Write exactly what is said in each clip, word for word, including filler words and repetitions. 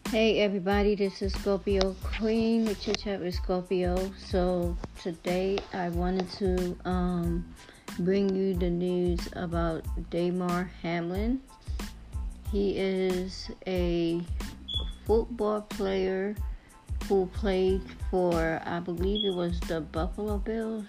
Hey everybody, this is Scorpio Queen with Chit Chat with Scorpio. So today I wanted to um, bring you the news about Damar Hamlin. He is a football player who played for, I believe it was the Buffalo Bills.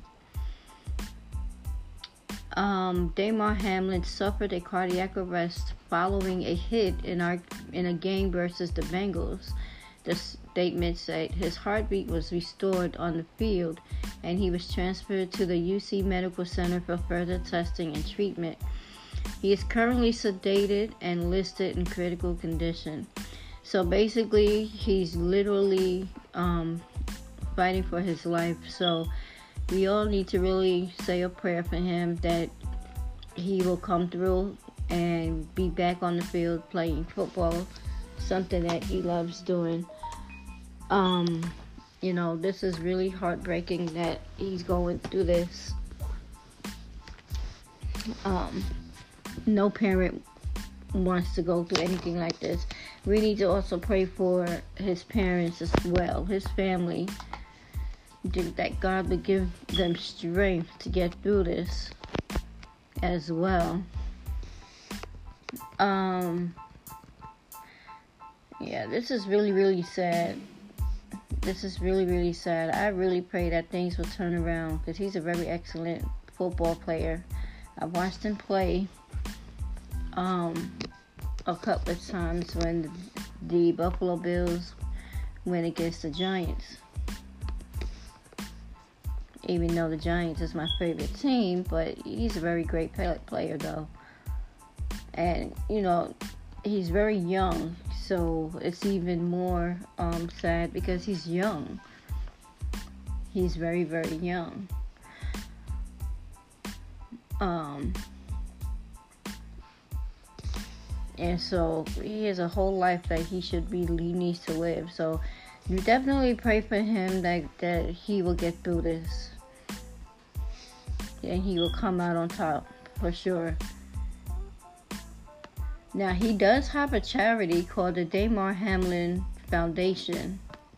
Um, Damar Hamlin suffered a cardiac arrest following a hit in our in a game versus the Bengals. The statement said his heartbeat was restored on the field, and he was transferred to the U C Medical Center for further testing and treatment. He is currently sedated and listed in critical condition. So basically, he's literally um, fighting for his life. So we all need to really say a prayer for him that he will come through and be back on the field playing football, something that he loves doing. Um, you know, this is really heartbreaking that he's going through this. Um, no parent wants to go through anything like this. We need to also pray for his parents as well, his family, that God would give them strength to get through this as well. Um, yeah, this is really, really sad. This is really, really sad. I really pray that things will turn around because he's a very excellent football player. I watched him play um, a couple of times when the, the Buffalo Bills went against the Giants. Even though the Giants is my favorite team, but he's a very great player though. And, you know, he's very young, so it's even more um, sad because he's young. He's very, very young. Um, and so he has a whole life that he should be, he needs to live. So you definitely pray for him that, that he will get through this. And he will come out on top for sure. Now, he does have a charity called the Damar Hamlin Foundation.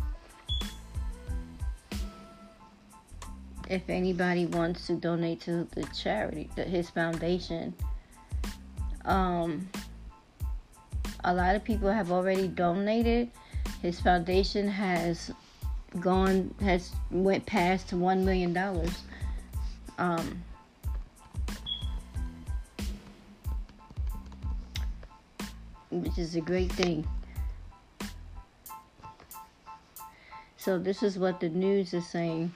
If anybody wants to donate to the charity, to his foundation. Um, a lot of people have already donated. His foundation has gone, has went past one million dollars. Um, which is a great thing. So this is what the news is saying.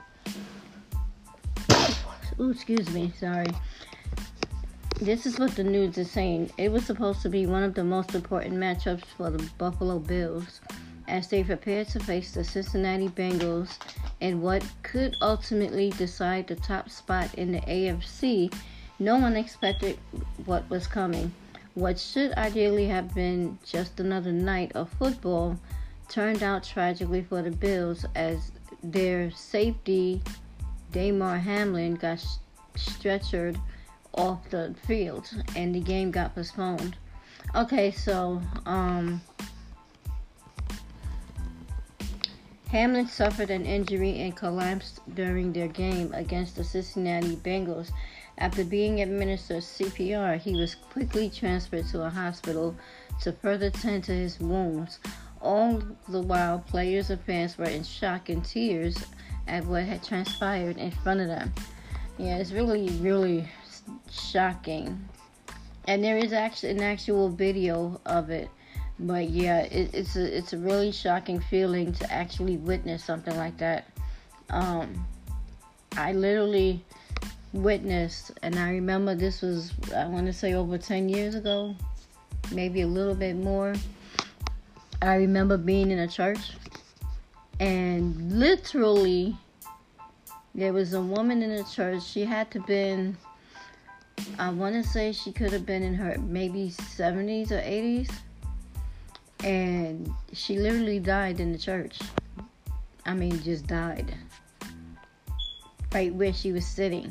Ooh, excuse me, sorry. This is what the news is saying. It was supposed to be one of the most important matchups for the Buffalo Bills as they prepared to face the Cincinnati Bengals in what could ultimately decide the top spot in the A F C. No one expected what was coming. What should ideally have been just another night of football turned out tragically for the Bills as their safety, Damar Hamlin, got stretchered off the field and the game got postponed. Okay, so um, Hamlin suffered an injury and collapsed during their game against the Cincinnati Bengals. After being administered C P R, he was quickly transferred to a hospital to further tend to his wounds. All the while, players and fans were in shock and tears at what had transpired in front of them. Yeah, it's really, really shocking. And there is actually an actual video of it. But yeah, it, it's a it's a really shocking feeling to actually witness something like that. Um, I literally witnessed, and I remember this was, I want to say, over ten years ago, maybe a little bit more. I remember being in a church, and literally, there was a woman in the church. She had to been, I want to say she could have been in her maybe seventies or eighties. And she literally died in the church. I mean, just died. Right where she was sitting.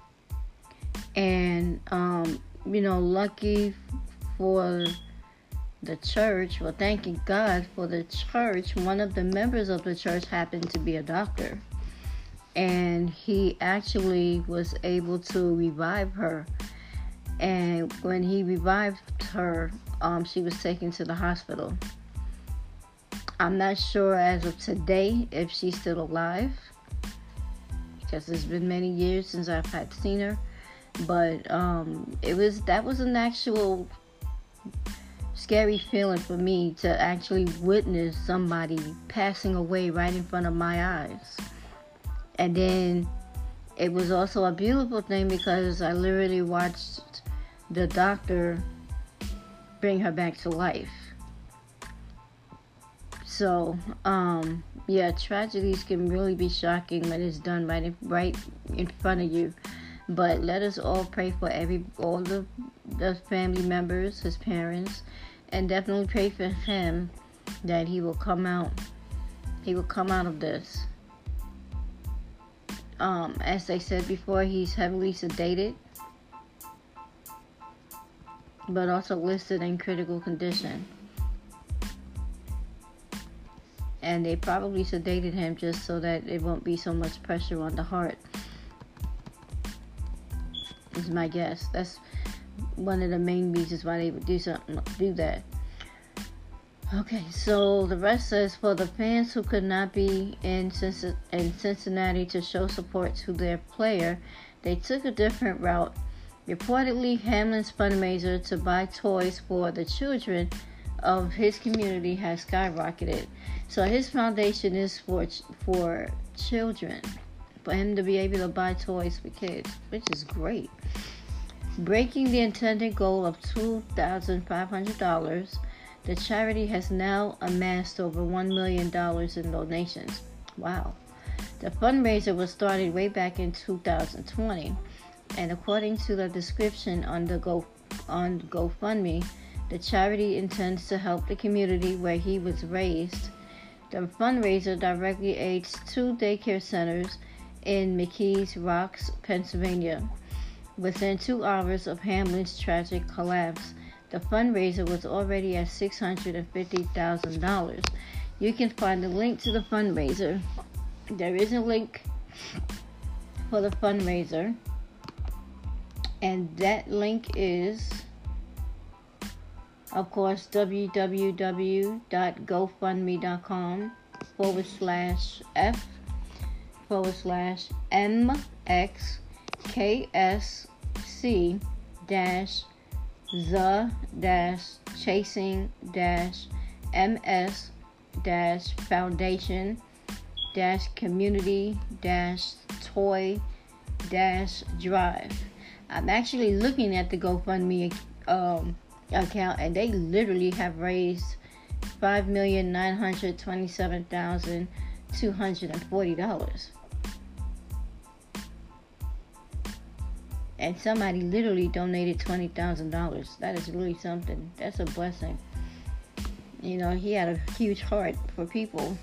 And, um, you know, lucky for the church, well, thanking God for the church, one of the members of the church happened to be a doctor. And he actually was able to revive her. And when he revived her, um, she was taken to the hospital. I'm not sure as of today if she's still alive, because it's been many years since I've had seen her. But um, it was that was an actual scary feeling for me to actually witness somebody passing away right in front of my eyes. And then it was also a beautiful thing because I literally watched the doctor bring her back to life. So, um, yeah, tragedies can really be shocking when it's done right in, right in front of you. But let us all pray for every all the, the family members, his parents, and definitely pray for him that he will come out. He will come out of this. Um, as they said before, he's heavily sedated, but also listed in critical condition. And they probably sedated him just so that it won't be so much pressure on the heart. Is my guess. That's one of the main reasons why they would do something, do that. Okay, so the rest says, for the fans who could not be in Cincinnati to show support to their player, they took a different route. Reportedly, Hamlin's fundraiser to buy toys for the children of his community has skyrocketed. So his foundation is for for children, for him to be able to buy toys for kids, which is great. Breaking the intended goal of two thousand five hundred dollars, the charity has now amassed over one million dollars in donations. Wow. The fundraiser was started way back in two thousand twenty, and according to the description on the Go on GoFundMe, the charity intends to help the community where he was raised. The fundraiser directly aids two daycare centers in McKees Rocks, Pennsylvania. Within two hours of Hamlin's tragic collapse, the fundraiser was already at six hundred fifty thousand dollars. You can find the link to the fundraiser. There is a link for the fundraiser, and that link is, of course, www.gofundme.com forward slash F forward slash MXKSC dash the dash chasing dash MS dash foundation dash community dash toy dash drive. I'm actually looking at the GoFundMe um, account, and they literally have raised five million nine hundred twenty-seven thousand two hundred forty dollars. And somebody literally donated twenty thousand dollars. That is really something. That's a blessing. You know, he had a huge heart for people.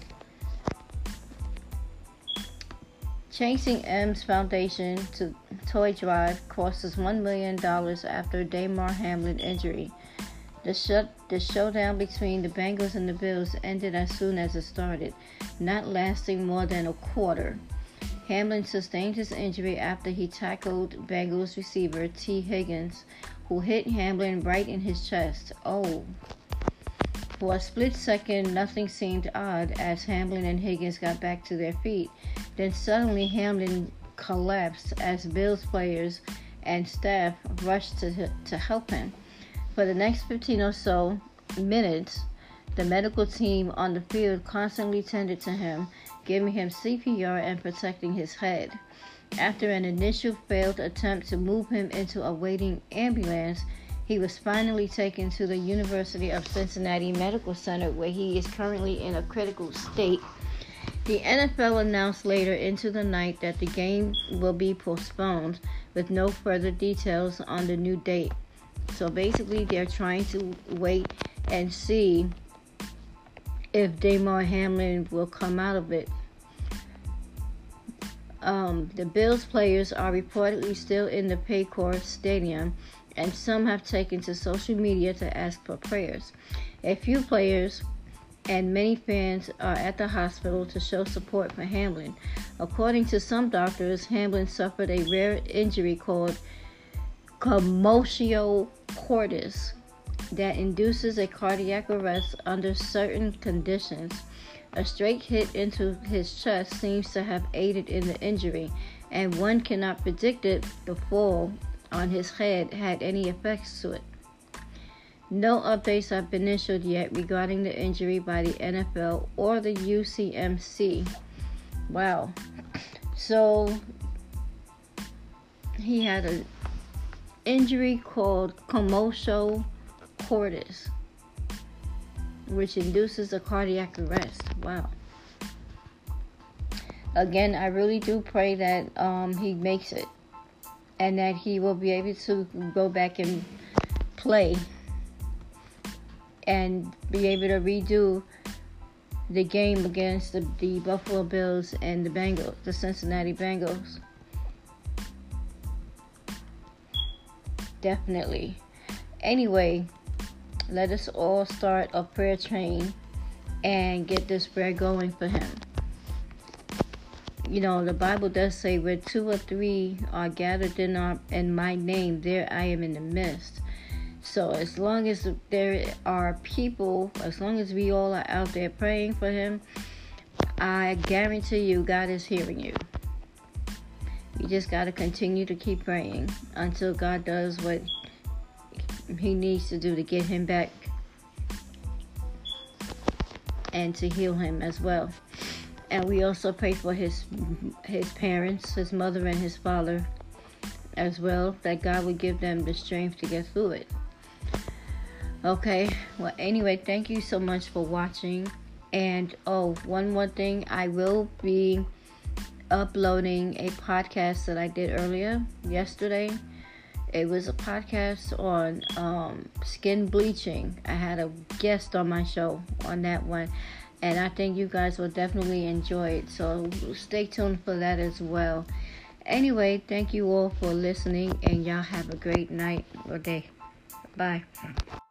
Chasing M's foundation to Toy Drive costs one million dollars after Damar Hamlin injury. The, shut, the showdown between the Bengals and the Bills ended as soon as it started, not lasting more than a quarter. Hamlin sustained his injury after he tackled Bengals receiver T. Higgins, who hit Hamlin right in his chest. Oh. For a split second, nothing seemed odd as Hamlin and Higgins got back to their feet. Then suddenly Hamlin collapsed as Bills players and staff rushed to, to help him. For the next fifteen or so minutes, the medical team on the field constantly tended to him, giving him C P R and protecting his head. After an initial failed attempt to move him into a waiting ambulance, he was finally taken to the University of Cincinnati Medical Center, where he is currently in a critical state. The N F L announced later into the night that the game will be postponed, with no further details on the new date. So basically, they're trying to wait and see if Damar Hamlin will come out of it. Um, the Bills players are reportedly still in the Paycor Stadium and some have taken to social media to ask for prayers. A few players and many fans are at the hospital to show support for Hamlin. According to some doctors, Hamlin suffered a rare injury called commotio cordis that induces a cardiac arrest under certain conditions. A straight hit into his chest seems to have aided in the injury, and one cannot predict if the fall on his head had any effects to it. No updates have been issued yet regarding the injury by the N F L or the U C M C. Wow. So, he had an injury called commotio cordis, which induces a cardiac arrest. Wow. Again, I really do pray that um, he makes it and that he will be able to go back and play and be able to redo the game against the, the Buffalo Bills and the Bengals, the Cincinnati Bengals. Definitely. Anyway, let us all start a prayer train and get this prayer going for him. You know, the Bible does say, where two or three are gathered in, our, in my name, there I am in the midst. So as long as there are people, as long as we all are out there praying for him, I guarantee you God is hearing you. You just got to continue to keep praying until God does what he needs to do to get him back and to heal him as well. And we also pray for his his parents, his mother and his father as well, that God would give them the strength to get through it. Okay, well, anyway, thank you so much for watching. And, oh, one more thing, I will be uploading a podcast that I did earlier, yesterday. It was a podcast on um, skin bleaching. I had a guest on my show on that one, and I think you guys will definitely enjoy it. So stay tuned for that as well. Anyway, thank you all for listening, and y'all have a great night or day. Bye.